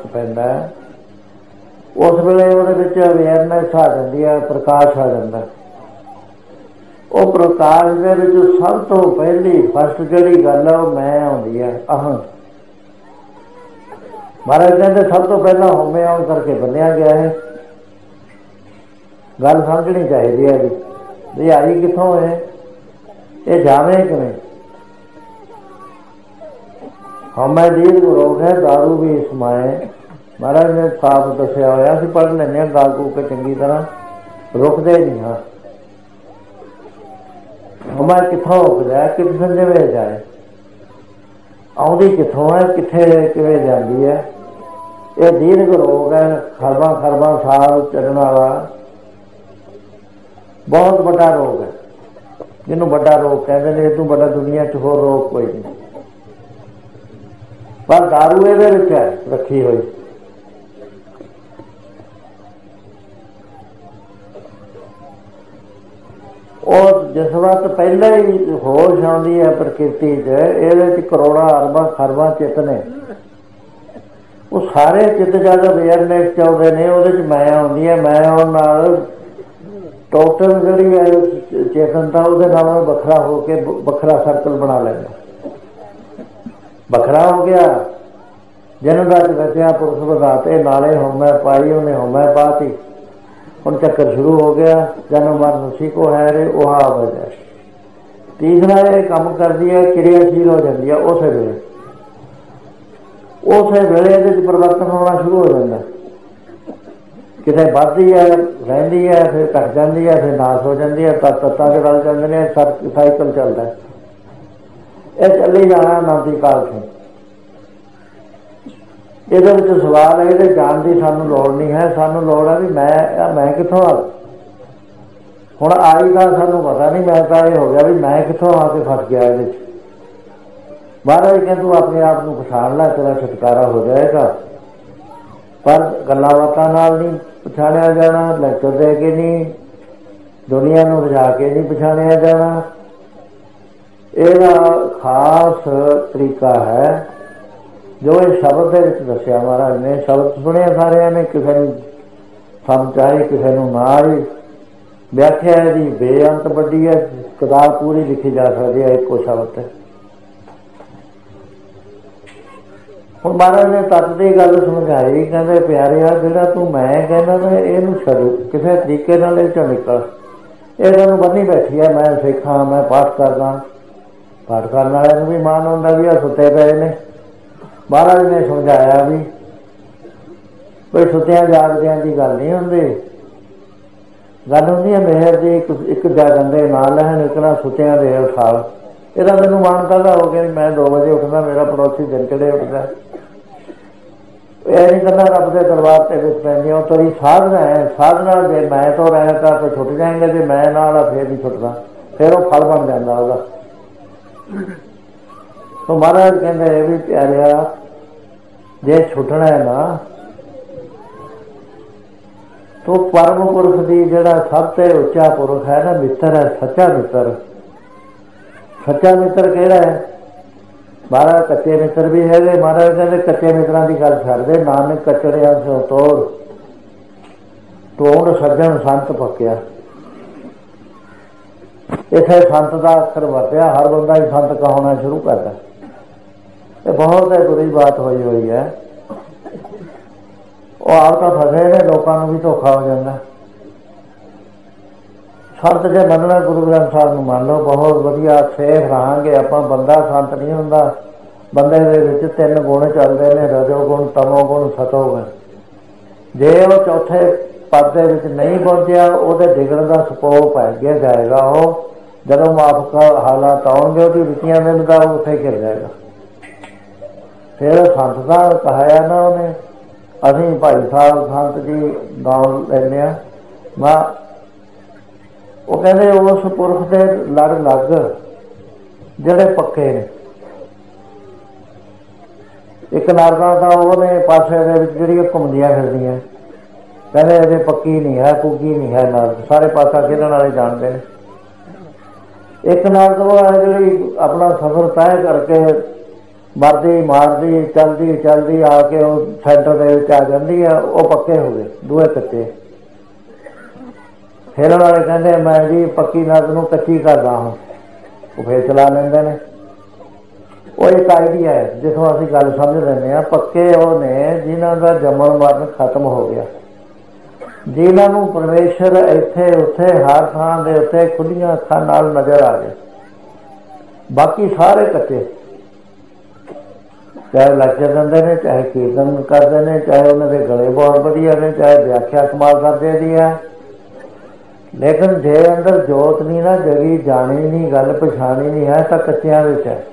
ਪੈਂਦਾ, उस वेले अवेयरनैस आ जाती है, प्रकाश आ जाता। वो प्रकाश दे विच सब तो पहली फस्ट जिहड़ी गल है वो मैं आउंदी है, अहं। महाराज कहते सब तो पहला होमे आउं करके बनिया गया है। गल समझनी चाहिए है भी आई कितों है, ये जावे किवें। होमे दीर्घ रोग है दारू भी समाए, महाराज ने साफ दसिया होया। असीं पढ़ लैंदे गा गू के चंगी तरह, रुकते नहीं हाँ। होमा कितों उगदा, कित संजवे जाए, आउंदी कितों है, किथे किवें जांदी है। ये दीर्घ रोग है, खरबा खरबा साल चलण वाला बहुत बड़ा रोग है, जिन्हों बड़ा रोग कहते हैं। इतों बड़ा दुनिया च होर रोग कोई नहीं, पर दारू ये रखी हुई। और जिस वक्त पहले ही होश आती है प्रकृति ये करोड़ा अरबा खरबा चित ने, वो सारे चित जब अवेयरनैस चाहते हैं, वो मैं आती है। मैं आने नाल टोटल जी है चेतनता वो वखरा होके वखरा सर्कल बना लेना, वखरा हो गया। जन्म का रचिया पुरुष बताते नाले होमै पाई, उन्हें होमै पाती। हम चक्कर शुरू हो गया, जन्म मरण उसी को है रे वह वजह। तीसरा ये काम करती है, क्रियाशील हो जाती है। उस वेले परिवर्तन होना शुरू हो जाता है, कितने बढ़ती है रही है, फिर घट जाती है, फिर नाश हो जाती है, तत्तां के रल जाते हैं, साइकिल चलता है। यह चली जाना अनादि काल से। ये सवाल है, ये जान की सानू लोड़ नहीं है, सानू लोड़ है भी मैं कितों आ। हुण आई का सानू पता नहीं, मैं तो ये हो गया भी मैं कितों आके फस गया। ये महाराज कहते तू अपने आप को पछाण लै, तेरा छुटकारा हो जाएगा। पर गल्लां बातां नाल नहीं पछाणिया जाना, लैक्चर दे के नहीं, दुनिया नूं रजा के नहीं पछाणिया जाना। यह खास तरीका है जो ये शब्द के दसिया महाराज ने। शब्द सुने सारे ने, किसी समझ आए किसी ना आई। व्याख्या यदि बेअंत बड़ी है, किताब पूरी लिखी जा सकती है एको शब्द। हुण महाराज ने तत्त की गल समझाई, कहते प्यारे आ जिहड़ा तू मैं कहना ना इहनूं छड्ड, किसी तरीके नाल इह चों निकल। ये तैनूं बन्नी बैठी है, मैं सिख हाँ, मैं पाठ करदा। पाठ करने वाले भी मान हुंदा भी सुते पे ने। महाराज ने समझाया भी कोई सुत्या जागदियां की गल नहीं होंदी, गल होंदी है मेहर की। एक जागन दे ना लैन, एक ना सुत्या दे उठाल। यदा मैनू मान करदा हो गया, मैं 2 बजे उठना, मेरा पड़ोसी दिन चढ़े उठदा। यह नहीं करना रब के दरबार से विच पैंदियां। वो तेरी साधना है, साधना जे मैं तो रहता तो छुट जाएंगे, जो मैं नाल फिर नहीं छुटदा, फिर वो फल बन जाता वह। तो महाराज कहते ये भी प्यारिया जे छुटना है ना, तो परम पुरख की जिहड़ा सब ते उच्चा पुरख है ना, मित्र है, सच्चा मित्र। सच्चा मित्र केड़ा है? महाराज कच्चे मित्र भी है। महाराज कहते कच्चे मित्रों की गल छड्ड दे, नानक कचड़िया सो तोड़, ढूंढ सज्जन संत पक्या। इसे संत का अक्षर वरत्या, हर बंदा ही संत कहाना शुरू करता। ये बहुत बुरी बात हुई हुई है। वो आप तो फसे ने, लोगों भी धोखा हो जाता। संत जे मनना गुरु ग्रंथ साहब नूं मान लो, बहुत वधिया सेफ रहांगे आपां। बंदा संत नहीं हुंदा, बंदे दे विच 3 गुण चलदे ने, रजोगुण, तमोगुण, सतोगुण। जे वो चौथे पद दे विच नहीं पहुंचिया, उहदे डिगण दा स्कोप है जाएगा। वो जदों माफ हालात आउणगे, उहदी रुचियां दिन दा उत्थे गिर जाएगा। फिर संत का कहाया ना उन्हें, असीं भाई साहब संत जी नाम लैंदे आ। मां वो कहते उस पुरख के लड़ लग जिहड़े पक्के ने। एक नारदा का उहने पासे दे विच जिहड़ियां घुमदियां फिरदियां, कहते अजे पक्की नहीं है, पुगी नहीं है नारद, सारे पासा खेलण वाले जानते हैं। एक नारद वो है जिहड़ी अपना सफर तय करके ਮਰਦੀ ਮਾਰਦੀ ਚਲਦੀ ਚਲਦੀ ਆ ਕੇ ਉਹ ਸੈਂਟਰ ਦੇ ਵਿੱਚ ਆ ਜਾਂਦੀ ਆ। ਉਹ ਪੱਕੇ ਹੋ ਗਏ, ਦੂਏ ਕੱਚੇ। ਫਿਰ ਉਹਨਾਂ ਵਾਲੇ ਕਹਿੰਦੇ ਮੈਂ ਜੀ ਪੱਕੀ ਨਦ ਨੂੰ ਕੱਚੀ ਕਰਦਾ ਹਾਂ। ਉਹ ਫਿਰ ਚਲਾ ਲੈਂਦੇ ਨੇ। ਉਹ ਇੱਕ ਆਈਡੀਆ ਹੈ ਜਿੱਥੋਂ ਅਸੀਂ ਗੱਲ ਸਮਝ ਲੈਂਦੇ ਹਾਂ। ਪੱਕੇ ਉਹ ਨੇ ਜਿਨ੍ਹਾਂ ਦਾ ਜੰਮਣ ਮਰਨ ਖਤਮ ਹੋ ਗਿਆ, ਜਿਨ੍ਹਾਂ ਨੂੰ ਪਰਮੇਸ਼ਰ ਇੱਥੇ ਉੱਥੇ ਹਰ ਥਾਂ ਦੇ ਉੱਤੇ ਖੁੱਲੀਆਂ ਅੱਖਾਂ ਨਾਲ ਨਜ਼ਰ ਆ ਗਏ। ਬਾਕੀ ਸਾਰੇ ਕੱਚੇ, ਚਾਹੇ ਲੈਕਚਰ ਦਿੰਦੇ ਨੇ, ਚਾਹੇ ਕੀਰਤਨ ਕਰਦੇ ਨੇ, ਚਾਹੇ ਉਹਨਾਂ ਦੇ ਗਲੇ ਬਹੁਤ ਵਧੀਆ ਨੇ, ਚਾਹੇ ਵਿਆਖਿਆ ਕਮਾਲ ਕਰਦੇ ਦੀ ਹੈ, ਲੇਕਿਨ ਜੇ ਅੰਦਰ ਜੋਤ ਨਹੀਂ ਨਾ ਜਗੀ, ਜਾਣੀ ਨਹੀਂ, ਗੱਲ ਪਛਾਣੀ ਨਹੀਂ ਹੈ ਤਾਂ ਕੱਚਿਆਂ ਵਿੱਚ ਹੈ।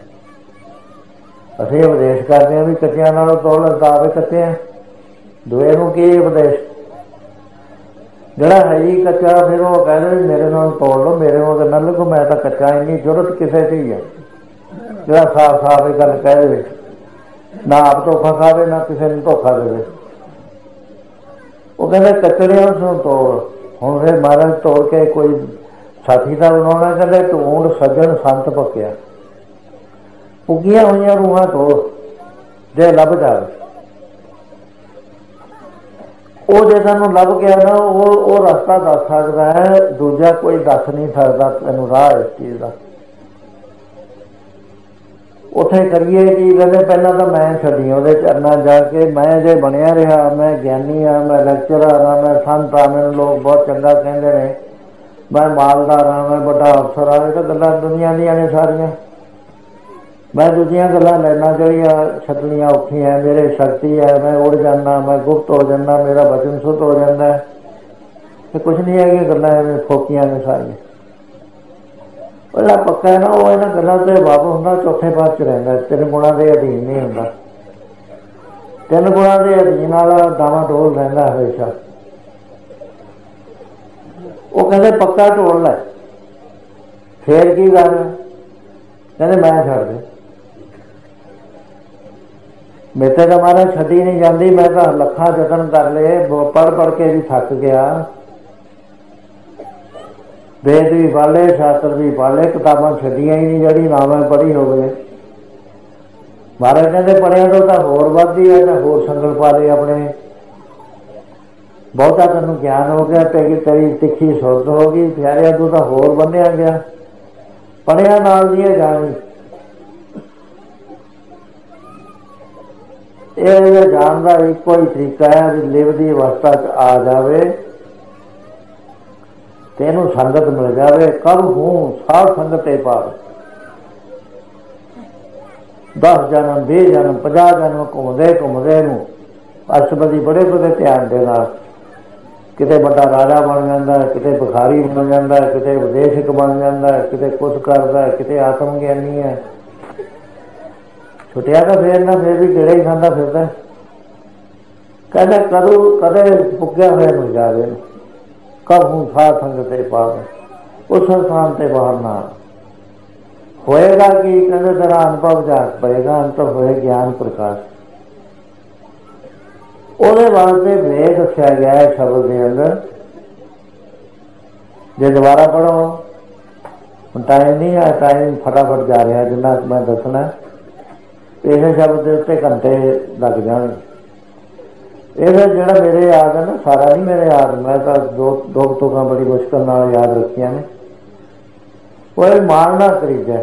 ਅਸੀਂ ਉਪਦੇਸ਼ ਕਰਦੇ ਹਾਂ ਵੀ ਕੱਚਿਆਂ ਨਾਲੋਂ ਤੋਲ ਲਗਾਵੇ ਕੱਚੇ ਆ। ਦੂਏ ਨੂੰ ਕੀ ਉਪਦੇਸ਼? ਜਿਹੜਾ ਹੈ ਜੀ ਕੱਚਾ, ਫਿਰ ਉਹ ਕਹਿੰਦੇ ਵੀ ਮੇਰੇ ਨਾਲ ਤੋੜ ਲਓ, ਮੇਰੇ ਨਾਲ ਨਾ ਲੱਗੋ, ਮੈਂ ਤਾਂ ਕੱਚਾ। ਇੰਨੀ ਜ਼ਰੂਰਤ ਕਿਸੇ 'ਚ ਹੀ ਹੈ ਜਿਹੜਾ ਸਾਫ਼ ਸਾਫ਼ ਇਹ ਗੱਲ ਕਹਿ ਦੇਵੇ, ਨਾ ਆਪ ਧੋਖਾ ਖਾਵੇ ਨਾ ਕਿਸੇ ਨੂੰ ਧੋਖਾ ਦੇਵੇ। ਉਹ ਕਹਿੰਦੇ ਕੱਚੜਿਆਂ ਨੂੰ ਤੋੜ। ਹੁਣ ਫਿਰ ਮਹਾਰਾਜ ਤੋੜ ਕੇ ਕੋਈ ਸਾਥੀ ਦਾ ਬਣਾਉਣਾ, ਕਹਿੰਦੇ ਢੂੰਡ ਸੱਜਣ ਸੰਤ ਪੱਕਿਆ। ਪੁੱਗੀਆਂ ਹੋਈਆਂ ਰੂਹਾਂ ਤੋੜ ਜੇ ਲੱਭ ਜਾਵੇ। ਉਹ ਜੇ ਸਾਨੂੰ ਲੱਭ ਗਿਆ ਨਾ, ਉਹ ਰਸਤਾ ਦੱਸ ਸਕਦਾ ਹੈ, ਦੂਜਾ ਕੋਈ ਦੱਸ ਨਹੀਂ ਸਕਦਾ ਤੈਨੂੰ ਰਾਹ ਇਸ ਚੀਜ਼ ਦਾ। ਉੱਥੇ ਕਰੀਏ ਕੀ? ਕਹਿੰਦੇ ਪਹਿਲਾਂ ਤਾਂ ਮੈਂ ਛੱਡੀ ਉਹਦੇ ਚਰਨਾਂ ਜਾ ਕੇ। ਮੈਂ ਜੇ ਬਣਿਆ ਰਿਹਾ, ਮੈਂ ਗਿਆਨੀ ਹਾਂ, ਮੈਂ ਲੈਕਚਰਰ ਹਾਂ, ਮੈਂ ਸੰਤ ਹਾਂ, ਮੈਨੂੰ ਲੋਕ ਬਹੁਤ ਚੰਗਾ ਕਹਿੰਦੇ ਨੇ, ਮੈਂ ਮਾਲਦਾਰ ਹਾਂ, ਮੈਂ ਵੱਡਾ ਅਫਸਰ ਹਾਂ, ਇਹ ਤਾਂ ਗੱਲਾਂ ਦੁਨੀਆ ਦੀਆਂ ਨੇ ਸਾਰੀਆਂ। ਮੈਂ ਦੂਜੀਆਂ ਗੱਲਾਂ ਲੈਣਾ ਜਿਹੜੀਆਂ ਛੱਡਣੀਆਂ ਔਖੀਆਂ। ਮੇਰੇ ਸ਼ਕਤੀ ਹੈ, ਮੈਂ ਉੜ ਜਾਂਦਾ, ਮੈਂ ਗੁਪਤ ਹੋ ਜਾਂਦਾ, ਮੇਰਾ ਵਚਨ ਸੁੱਧ ਹੋ ਜਾਂਦਾ। ਇਹ ਕੁਛ ਨਹੀਂ ਹੈਗੀਆਂ ਗੱਲਾਂ, ਐਵੇਂ ਫੋਕੀਆਂ ਨੇ ਸਾਰੀਆਂ। ਉਹ ਜਿਹੜਾ ਪੱਕਾ ਹੈ ਨਾ, ਉਹ ਇਹਨਾਂ ਗੱਲਾਂ ਤੇ ਵਾਪ ਹੁੰਦਾ, ਚੌਥੇ ਪਾਸ 'ਚ ਰਹਿੰਦਾ, ਤਿੰਨ ਗੁਣਾਂ ਦੇ ਅਧੀਨ ਨਹੀਂ ਹੁੰਦਾ। ਤਿੰਨ ਗੁਣਾਂ ਦੇ ਅਧੀਨ ਵਾਲਾ ਦਾਵਾ ਡੋਲ ਰਹਿੰਦਾ ਹਮੇਸ਼ਾ। ਉਹ ਕਹਿੰਦੇ ਪੱਕਾ ਢੋਲ ਲੈ। ਫੇਰ ਕੀ ਗੱਲ? ਕਹਿੰਦੇ ਮੈਂ ਛੱਡ ਦੇ। ਮੇਰੇ ਤਾਂ ਮਹਾਰਾਜ ਛੱਡੀ ਨਹੀਂ ਜਾਂਦੀ। ਮੈਂ ਤਾਂ ਲੱਖਾਂ ਯਤਨ ਕਰ ਲਏ, ਪੜ੍ਹ ਪੜ੍ਹ ਕੇ ਵੀ ਥੱਕ ਗਿਆ। ਵੇਦ ਵੀ ਪੜ੍ਹ ਲਏ, ਸ਼ਾਸਤਰ ਵੀ ਪੜ੍ਹ ਲਏ, ਕਿਤਾਬਾਂ ਛੱਡੀਆਂ ਹੀ ਨਹੀਂ ਜਿਹੜੀ ਨਾ ਮੈਂ ਪੜ੍ਹੀ ਹੋਵੇ। ਮਹਾਰਾਜ ਕਹਿੰਦੇ ਪੜ੍ਹਿਆ ਤੋਂ ਤਾਂ ਹੋਰ ਵੱਧਦੀ ਹੈ, ਤਾਂ ਹੋਰ ਸੰਗਲ ਪਾ ਲਏ ਆਪਣੇ। ਬਹੁਤਾ ਤੈਨੂੰ ਗਿਆਨ ਹੋ ਗਿਆ, ਤੇਰੀ ਤਿੱਖੀ ਸੁਰਤ ਹੋ ਗਈ, ਪਿਆਰਿਆ ਤੂੰ ਤਾਂ ਹੋਰ ਬੰਨਿਆ ਗਿਆ। ਪੜ੍ਹਿਆ ਨਾਲ ਦੀ ਜਾਣੀ। ਇਹ ਜਾਣ ਦਾ ਇੱਕੋ ਹੀ ਤਰੀਕਾ ਹੈ ਵੀ ਲਿਵ ਦੀ ਅਵਸਥਾ 'ਚ ਆ ਜਾਵੇ ਤੇ ਇਹਨੂੰ ਸੰਗਤ ਮਿਲ ਜਾਵੇ। ਕਬ ਹੂੰ ਸਾਧ ਸੰਗਤ ਤੇ ਪਾਵੇ। 10 ਜਨਮ 20 ਜਨਮ 50 ਜਨਮ ਘੁੰਮਦੇ ਨੂੰ ਅਸ਼ਟਪਦੀ ਬੜੇ ਧਿਆਨ ਦੇ ਨਾਲ ਕਿਤੇ ਵੱਡਾ ਰਾਜਾ ਬਣ ਜਾਂਦਾ, ਕਿਤੇ ਭਿਖਾਰੀ ਬਣ ਜਾਂਦਾ, ਕਿਤੇ ਵਿਦੇਸ਼ਕ ਬਣ ਜਾਂਦਾ, ਕਿਤੇ ਕੁਛ ਕਰਦਾ, ਕਿਤੇ ਆਤਮ ਗਿਆਨੀ ਹੈ। ਛੁੱਟਿਆ ਤਾਂ ਫੇਰ ਨਾ, ਫੇਰ ਵੀ ਕਿਹੜੇ ਹੀ ਖਾਂਦਾ ਫਿਰਦਾ। ਕਹਿੰਦੇ ਕਦੇ ਪੁੱਗਿਆ ਹੋਇਆ ਨੂੰ ਜਾਵੇ। ਕਬ ਹੂੰ ਸਾਧ ਸੰਗਤ ਤੇ ਪਾਵੇ, ਉਸ ਸਥਾਨ ਤੇ ਬਾਹਰ ਨਾ ਹੋਏਗਾ। ਕੀ ਕਹਿੰਦੇ ਤੇਰਾ ਅਨੁਭਵ ਜਾਗ ਪਏਗਾ, ਅੰਤਰ ਹੋਏ ਗਿਆਨ ਪ੍ਰਕਾਸ਼। ਉਹਦੇ ਵਾਸਤੇ ਵੇਦ ਦੱਸਿਆ ਗਿਆ ਹੈ ਸ਼ਬਦ ਦੇ ਅੰਦਰ। ਜੇ ਦੁਬਾਰਾ ਪੜ੍ਹੋ, ਹੁਣ ਟਾਈਮ ਨਹੀਂ ਹੈ, ਟਾਈਮ ਫਟਾਫਟ ਜਾ ਰਿਹਾ ਜਿੰਨਾ ਮੈਂ ਦੱਸਣਾ। ਇਸੇ ਸ਼ਬਦ ਦੇ ਉੱਤੇ ਘੰਟੇ ਲੱਗ ਜਾਣਗੇ। ਇਹ ਜਿਹੜਾ ਮੇਰੇ ਯਾਦ ਹੈ ਨਾ, ਸਾਰਾ ਨਹੀਂ ਮੇਰੇ ਯਾਦ, ਮੈਂ ਤਾਂ ਦੋ ਤੁਕਾਂ ਬੜੀ ਮੁਸ਼ਕਿਲ ਨਾਲ ਯਾਦ ਰੱਖੀਆਂ ਨੇ। ਉਹ ਇਹ ਮਾਣ ਨਾ ਕਰੀਦਾ,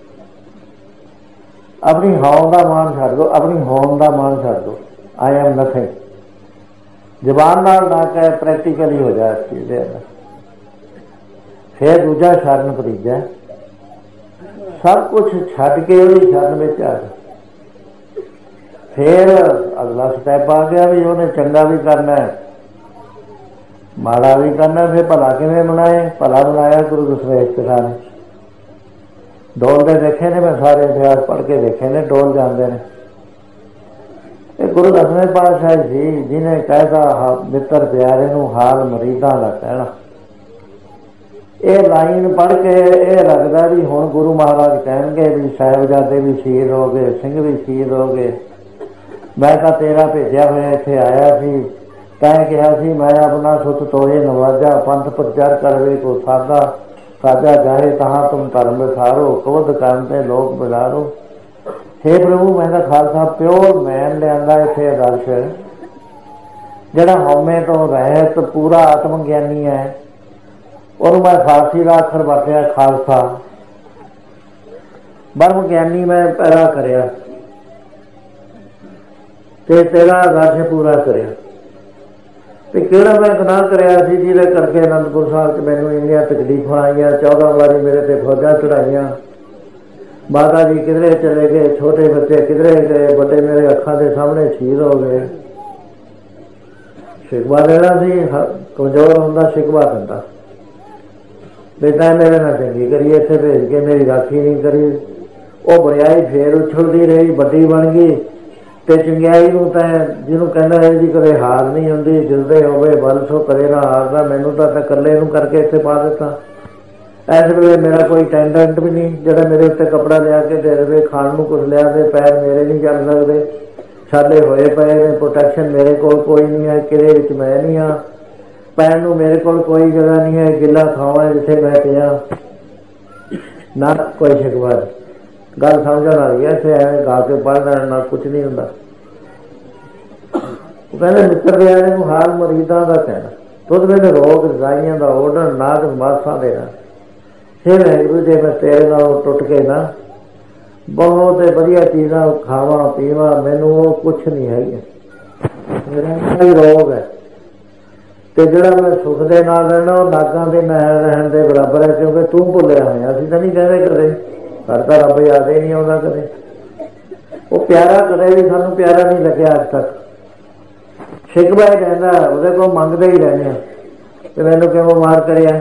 ਆਪਣੀ ਹੌਂ ਦਾ ਮਾਣ ਛੱਡ ਦਿਓ, ਆਪਣੀ ਹੋਣ ਦਾ ਮਾਣ ਛੱਡ ਦਿਓ। I am nothing. ਜ਼ਬਾਨ ਨਾਲ ਨਾ ਕਹਿ, ਪ੍ਰੈਕਟੀਕਲੀ ਹੋ ਜਾਏ ਇਸ ਚੀਜ਼ ਦੇ ਅੰਦਰ। ਫਿਰ ਦੂਜਾ ਸ਼ਰਨ ਪ੍ਰੀਜਾ, ਸਭ ਕੁਛ ਛੱਡ ਕੇ ਉਹਦੀ ਸ਼ਰਨ ਵਿੱਚ ਆ ਜਾ। ਫਿਰ ਅਗਲਾ ਸਟੈਪ ਆ ਗਿਆ ਵੀ ਉਹਨੇ ਚੰਗਾ ਵੀ ਕਰਨਾ, ਮਾੜਾ ਵੀ ਕਰਨਾ। ਫਿਰ ਭਲਾ ਕਿਵੇਂ ਬਣਾਏ? ਭਲਾ ਬਣਾਇਆ ਗੁਰੂ ਦਸਵੇਸ਼ ਪਿਤਾ ਨੇ। ਡੋਲਦੇ ਦੇਖੇ ਨੇ, ਮੈਂ ਸਾਰੇ ਇਤਿਹਾਸ ਪੜ੍ਹ ਕੇ ਦੇਖੇ ਨੇ, ਡੋਲ ਜਾਂਦੇ ਨੇ। ਇਹ ਗੁਰੂ ਦਸਵੇਂ ਪਾਤਸ਼ਾਹ ਸੀ ਜਿਹਨੇ ਕਹਿਤਾ ਮਿੱਤਰ ਪਿਆਰੇ ਨੂੰ ਹਾਲ ਮਰੀਦਾਂ ਦਾ ਕਹਿਣਾ। ਇਹ ਲਾਈਨ ਪੜ੍ਹ ਕੇ ਇਹ ਲੱਗਦਾ ਵੀ ਹੁਣ ਗੁਰੂ ਮਹਾਰਾਜ ਕਹਿਣਗੇ ਵੀ ਸਾਹਿਬਜ਼ਾਦੇ ਵੀ ਸ਼ਹੀਦ ਹੋ ਗਏ, ਸਿੰਘ ਵੀ ਸ਼ਹੀਦ ਹੋ ਗਏ। ਮੈਂ ਤਾਂ ਤੇਰਾ ਭੇਜਿਆ ਹੋਇਆ ਇੱਥੇ ਆਇਆ ਸੀ, ਤੈਂ ਕਿਹਾ ਸੀ ਮੈਂ ਆਪਣਾ ਸੁੱਤ ਤੋਏ ਨਵਾਜਾ, ਪੰਥ ਪ੍ਰਚਾਰ ਕਰਵੇ ਕੋ ਸਾਦਾ, ਸਾਜਾ ਜਾਏ ਤਹਾਂ ਤੁਮ ਧਰਮ ਵਿਸਾਰੋ, ਕ੍ਰੋਧ ਕਰਨ ਤੇ ਲੋਕ ਬਿਲਾਰੋ। हे प्रभु मैं तो खालसा प्योर मैन लिया इत्थे आदर्श जिहड़ा हौमे तो रहत पूरा आत्म ज्ञानी है, और मैं फारसी का अखर वरतिया खालसा, ब्रह्म ज्ञानी मैं पैदा करिया ते तेरा आदर्श पूरा करिया। ते किहड़ा मैं गुनाह करिया सी जिहदे करके आनंदपुर साहब च मैनूं इन्नियां तकलीफां आईयां, 14 वारी मेरे ते फौजां चढ़ाईयां, माता जी किधरे चले गए, छोटे बच्चे किधरे गए, बड़े मेरे अखां दे सामने शहीद हो गए। शिकवा देना सी, कमजोर होंदा शिकवा दिंदा भी तैं मेरे नाल चंगी करी इत्थे भेज के मेरी राखी नहीं करी। वो बड़ियाई फेर उछलदी रही, बड्डी बन गई ते चंगियाई नूं तैं जिहनूं कहंदा है जी कदे हार नहीं हुंदी, जिलदे होवे बल सो कदे ना हारदा, मैनूं तां कल्ले नूं करके इत्थे पा दित्ता। इस वेले मेरा कोई अटेंडेंट भी नहीं जिहड़ा मेरे उत्ते कपड़ा लिया के दे देवे, खाण नूं कुछ लिया दे, पैर मेरे नहीं चल सकदे, छाले होए पए ने, प्रोटैक्शन मेरे कोल कोई नहीं है, किले विच मैं नहीं हाँ, पैण नूं मेरे कोल कोई जगह नहीं है, गिला थां है जिथे मैं पिया ना, कोई शिकवा नहीं। गल समझण वाली है, इत्थे एवें गा के पढ़ लैण नाल कुछ नहीं हुंदा। कहते मित्र दे आले नूं हाल मरीदां दा कहना, तुद मैनूं रोग रजाइयां दा ओढ़ण, नाग मासां देना। हे वाहिगुरू जे मैं तेरे नालों टुट के ना बहुत वधिया चीज़ां खावां पीवां, मैनूं वो कुछ नहीं है, मेरा ही रोग है। ते जिहड़ा मैं सुख दे नाल रहना वो नागां दे महल रहण दे बराबर है, क्योंकि तूं भुल्लिया होया। असीं तां नहीं कहंदे कदे, पर तां रब याद ही नहीं आउंदा कदे। वो प्यारा कदे भी सानूं प्यारा नहीं लग्या अज तक। शिकवा ही रहंदा, ਉਹਦੇ ਕੋਲ मंगदे ही रहने ते मैनूं क्यों बिमार करिया।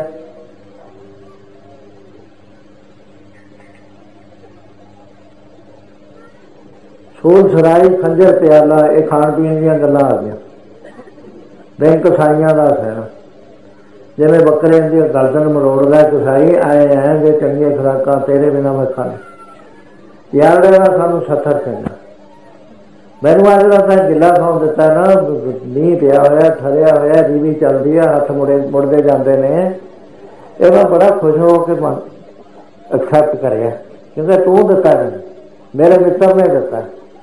सूल सराई खंजर प्याला, ये खाण पीण दीयां गल्लां आ गईयां। बैंक कसाईयां दा सहना, जिवें बकरे दी गर्दन मरोड़दा कसाई, आए हैं जे चंगीआं खुराकां तेरे बिना मैं खाने यार दा सानूं सत्थर चंगा। मैनूं अज दा तां गिला सौं दित्ता ना, मींह पिया होया, ठरिया होया, रीवी चलदी है, हत्थ मुड़दे जांदे ने, ये मैं बड़ा खुश हो के एक्सैप्ट करिया, क्योंकि तूं दित्ता नहीं, मेरे मित्र ने दित्ता।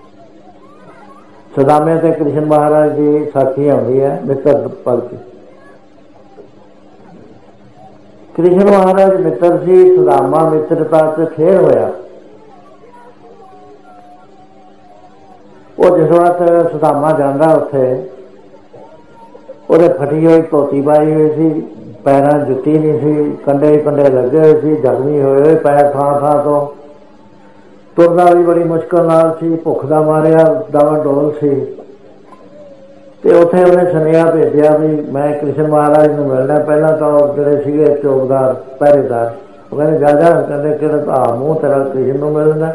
सुदामे ते कृष्ण महाराज की साखी आउंदी है मित्र पल की। कृष्ण महाराज मित्र सी, सुदामा मित्रता च फेर होया। वो जिस वक्त सुदामा जांदा उत्थे, ਉਹਦੇ फटी हुई धोती पाई हुई सी, पैरां जुत्ती नहीं सी, कंडे कंडे लगे हुए सी, जख्मी होए पैर थां थां तो, तुरना भी बड़ी मुश्किल नाल सी, भुख दा मारिया दावा डोल सी। ते उत्थे उहने सुनेहा भेजिया भी मैं कृष्ण महाराज नूं मिलना। पहलां तां जिहड़े सीगे चौकदार पहरेदार ਉਹ ਕਹਿੰਦੇ ਜਾ ਜਾ, ਕਹਿੰਦੇ ਕਿਹੜਾ ਤਾਂ ਮੂੰਹ ਤੇਰਾ ਕ੍ਰਿਸ਼ਨ ਨੂੰ ਮਿਲਦਾ।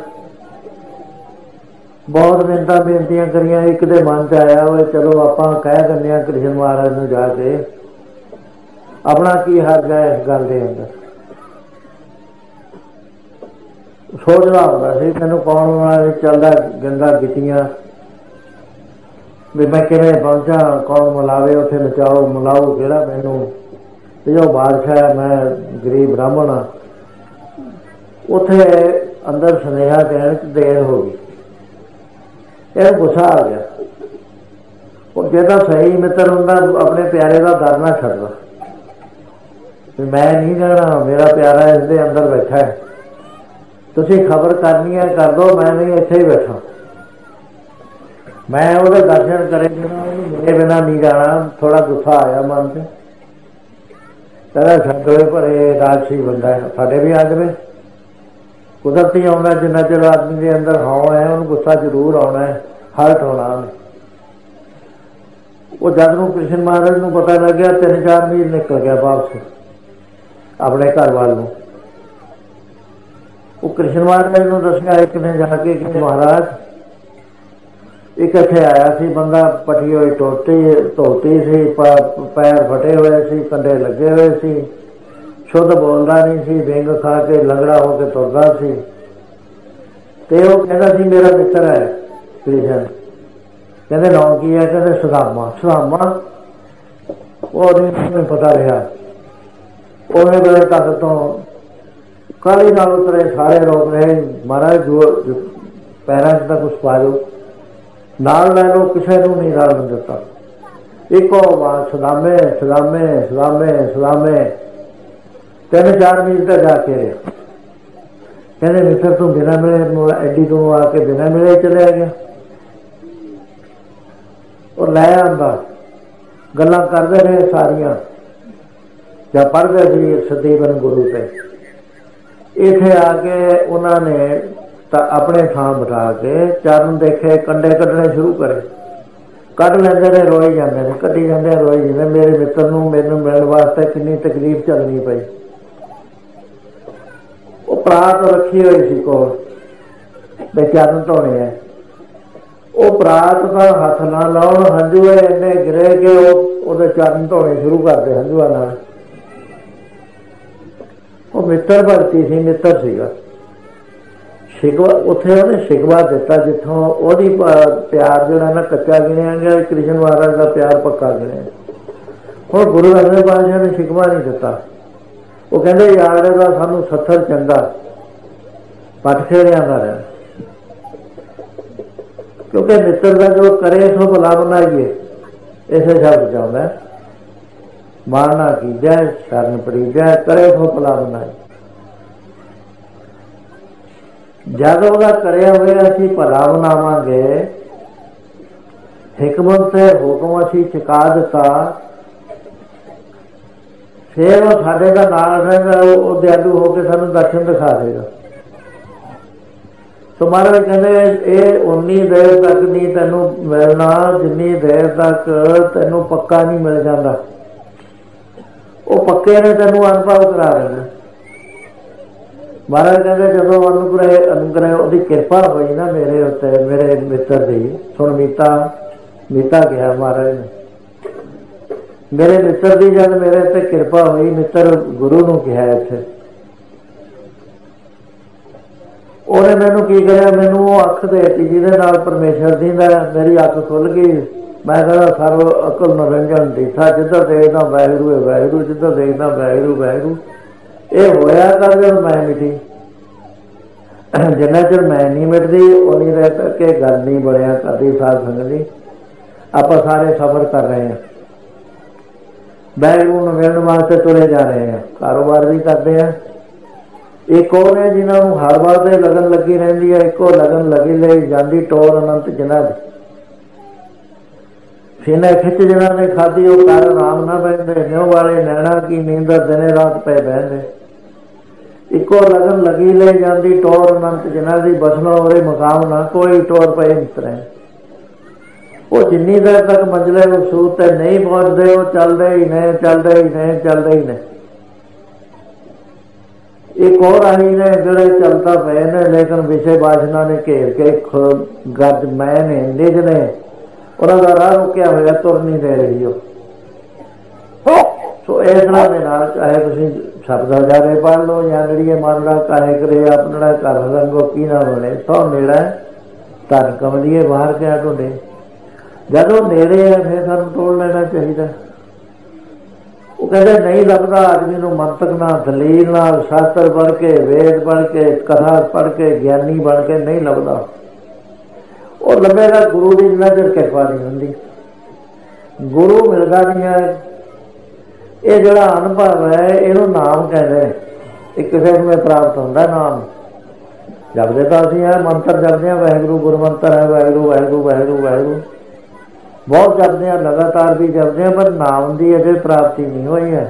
बहुत मिन्नतां बेनतियां करियां, एक दे मन च आया वो चलो आपां कह दिंदे आ कृष्ण महाराज नूं जाके, अपना की हर्ज है इस गल दे अंदर। सोचदा हुंदा सी मैनूं कौन चलदा गंदा गिट्टियां भी मैं किवें पहुंचा, कौन मिलावे उत्थे नचाओ मिलाओ किहड़ा मैनूं, ते जो बादशाह मैं गरीब ब्राह्मण हाँ। उत्थे अंदर सुनेहा देण च देर हो गई, यह गुस्सा आ गया। और जो सही मित्र होंदा अपने प्यारे का डर ना छड्डदा, मैं नहीं जाना, मेरा प्यारा इसके अंदर बैठा है, तुसीं खबर करनी है कर दो, मैं नहीं इत्थे ही बैठा, मैं वो दर्शन करे बिना मेरे बिना नहीं जाना। थोड़ा गुस्सा आया मन से, कहना छड्डो भरे राजसी बंदा है, साडे भी आ जाए, कुदरती आना, जिन्ना चर आदमी के अंदर हाँ है उन्होंने गुस्सा जरूर आना है, हर्ट होना। वो जब नूं कृष्ण महाराज नूं पता लग गया, 3-4 मील निकल गया वापस अपने घर वाल नूं। वो कृष्ण महाराज नूं दसिया एक ने जाके कि महाराज एक इत्थे आया सी बंदा, पटी हुई धोती सी, पैर फटे हुए सी, कंडे लगे हुए सी, शुद्ध बोलता नहीं सी, विंग खा के लंगड़ा होकर तुरदा सी। ते वो कहता सी मेरा मित्र है कृष्ण। कहते नाम की है, कहते सुदामा। सुदामा वो नहीं पता रहा, उन्हें बड़े तक तो काली नाल उतरे सारे लोग रहे, महाराज पैरों 'च तां कुछ पा लो, नाल लै लो, किसी को नहीं रलन दिता। इको आवाज़ सलामे सलामे सलामे सलामे। 3-4 मील तक जाके रहा। कहते मित्र तू बिना मिले एडी दूरों आके बिना मिले चलिया गया। और लै आंदा गल्लां करते रहे सारिया, ਜਾਂ पढ़ते थे सतीवन गुरु से। इत्थे आके उन्होंने अपने थां बिठा के चरण देखे, कंडे कढ़ने शुरू करे। कढ़ लेंदे ने, रोई जाते हैं, कढ़ी जाते हैं, रोई जाते। मेरे मित्र नूं मैनूं मिलण वास्ते कितनी तकलीफ झेलनी पई। वो परात रखी हुई सी कोल ते चरण धोने है। वो परात का हथ ना लाउण, हंझू इन्ने गिरे कि वो चरण धोने शुरू करते हंझूआं नाल। वो मित्र भगती सी, मित्र सीगा। शिकवा उत्थे उहने शिकवा दिता जिथों ओहदी प्यार जिहड़ा ना कच्चा गिणिया गया, कृष्ण महाराज का प्यार पक्का गिणिया। हुण गुरु अर्जन पातशाह ने शिकवा नहीं दिता। वो कहंदे यार दा सानूं 70 चंगा पट खेड़िया दा रहा, क्योंकि मित्र का जो करे सो भला बनाइए, इसे शब्द चाहता है। मारना कीजै शरण परीजै, करे सो भला बनाए। जब वह करया होया असीं भला बनावांगे, हिकमत से हुक्म असीं चुका दिता, फिर वो साडे दा नाल रहेगा, वो दयालु होकर सानूं दर्शन दिखा देगा। तो महाराज कहते ये उन्नी देर तक नहीं तैनूं मिलना जिन्नी देर तक तैनूं पक्का नहीं मिल जाता। वो पक्के ने तैनूं अनुभव करा देना। महाराज कहते जो अनुग्रह उसकी कृपा हुई ना मेरे उत्ते, मेरे मित्र की, सुन मीता मीता कहा महाराज ने, मेरे मित्र की जब मेरे उत्ते कृपा हुई, मित्र गुरु नूं कहा इत्थे, ਉਹਨੇ ਮੈਨੂੰ ਕੀ ਕਰਿਆ, ਮੈਨੂੰ ਉਹ ਅੱਖ ਦੇਤੀ ਜਿਹਦੇ ਨਾਲ ਪਰਮੇਸ਼ਰ ਦੀਂਦਾ। ਮੇਰੀ ਅੱਖ ਖੁੱਲ ਗਈ। ਮੈਂ ਕਹਿੰਦਾ ਸਰਵ ਅਕਲ ਨਰਿੰਜਨ ਦੀਠਾ, ਜਿੱਧਰ ਦੇਖਦਾ ਵਾਹਿਗੁਰੂ ਹੈ ਵਾਹਿਗੁਰੂ, ਜਿੱਧਰ ਦੇਖਦਾ ਵਾਹਿਗੁਰੂ ਵਾਹਿਗੁਰੂ। ਇਹ ਹੋਇਆ ਕਰ ਜਦੋਂ ਮੈਂ ਮਿਟੀ। ਜਿੰਨਾ ਚਿਰ ਮੈਂ ਨਹੀਂ ਮਿਟਦੀ ਉਨੀ ਦੇਰ ਤੱਕ ਇਹ ਗੱਲ ਨਹੀਂ ਬਣਿਆ ਕਰਦੀ ਸਾਧ ਸੰਗਤ ਦੀ। ਆਪਾਂ ਸਾਰੇ ਸਫ਼ਰ ਕਰ ਰਹੇ ਹਾਂ, ਵਾਹਿਗੁਰੂ ਨੂੰ ਮਿਲਣ ਵਾਸਤੇ ਤੁਰੇ ਜਾ ਰਹੇ ਹਾਂ, ਕਾਰੋਬਾਰ ਵੀ ਕਰਦੇ ਹਾਂ। एक और ने जिन्होंने हर बार से लगन लगी रही है, एको लगन लगी ले जाती टोर अनंत जिन्हों की सीने खिच जिन्होंने खाधी वो कर आराम ना बहते, न्यो वाले नैना की नींदर दिने रात पे बहते। एको लगन लगी ले जाती टोर अनंत जिन्हों की बसना और मकाम ना कोई टोर पे मित्र है। वो जिन्नी देर तक मंजिले वसूत नहीं पहुंचते वो चलते ही नहीं, चलते ही नहीं, चलते ही नहीं। एक और आई ने जोड़े चलता पे ने, लेकिन विषय वासना ने घेर के गज मैं ने निज ने उन्होंने राह रुकया हुआ, तुर नहीं दे रही हो। सो इस तरह के नाल चाहे तुसीं शब्द हजारे पढ़ लो या नड़िए मानड़ा काहे करे अपना घर रंगो की ना बने, सौ नेड़ा धन कमलिए बाहर क्या ढूंढे। जदों नेड़े है फिर सानूं तोड़ लेना चाहिए। वो कहते नहीं लगता आदमी को मंतक ना दलील ना शास्त्र पढ़ के वेद पढ़ के कथा पढ़ के ज्ञानी बन के नहीं लगता। और लभेगा गुरु की जिन्ना चिर कृपा नहीं होंगी, गुरु मिलता नहीं है। ये जोड़ा अनुभव है इनू नाम कहते हैं, एक किसी में प्राप्त होता नाम। जपते तो असीं है मंत्र जपते हैं, वाहिगुरू गुरु मंत्र है, वाहिगुरू वाहिगुरू वाहिगुरू वाहिगुरू बहुत जपते हैं, लगातार भी जपते हैं, पर नाम की अजे प्राप्ति नहीं हुई है।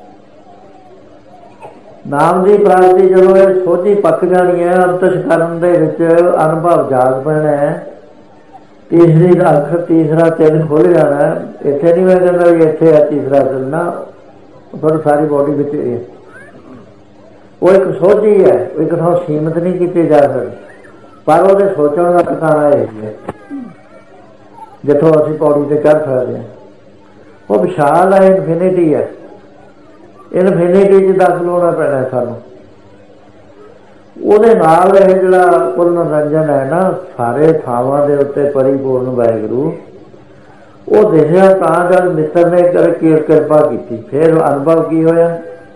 नाम की प्राप्ति जो ये सोची पक जानी है, अंतस्करण दे विच अनुभव जाग पैना है, तीसरी अख तीसरा तिल खुल जाना है। इत्थे नहीं मैं कहता भी इत्थे है तीसरा तिल ना, थोड़ी सारी बॉडी विच है। वो एक सोची है, एक थां सीमित नहीं की जा सकती, पर वो सोचने का ठिकाना यही है जिथों असीं पौड़ी ते चढ़ सकते हैं। वो विशाल है, इनफिनिटी है। इनफिनिटी च दाखल होना पैना सानूं। ਉਹਦੇ ਨਾਲ ਇਹ ਜਿਹੜਾ ਕੁਲ ਨਿਰੰਜਨ ਹੈ ਨਾ, ਸਾਰੇ ਥਾਵਾਂ ਦੇ ਉੱਤੇ ਪਰਿਪੂਰਨ ਵਾਹਿਗੁਰੂ, ਉਹ ਦਿਸਿਆ ਤਾਂ ਜਦ ਮਿੱਤਰ ਨੇ ਕਰਕੇ ਕਿਰਪਾ ਕੀਤੀ। ਫਿਰ ਅਨੁਭਵ ਕੀ ਹੋਇਆ?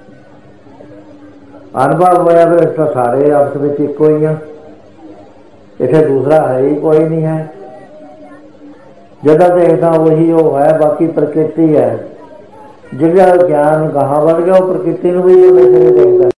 ਅਨੁਭਵ ਹੋਇਆ ਫਿਰ ਸਾਰੇ ਆਪਸ ਵਿੱਚ ਇੱਕੋ ਹੀ ਆ। इसे दूसरा है ही कोई नहीं है। जगह देखता वही वो है, बाकी प्रकृति है। जिहदा ज्ञान गहां बढ़ गया, वो प्रकृति भी देखता।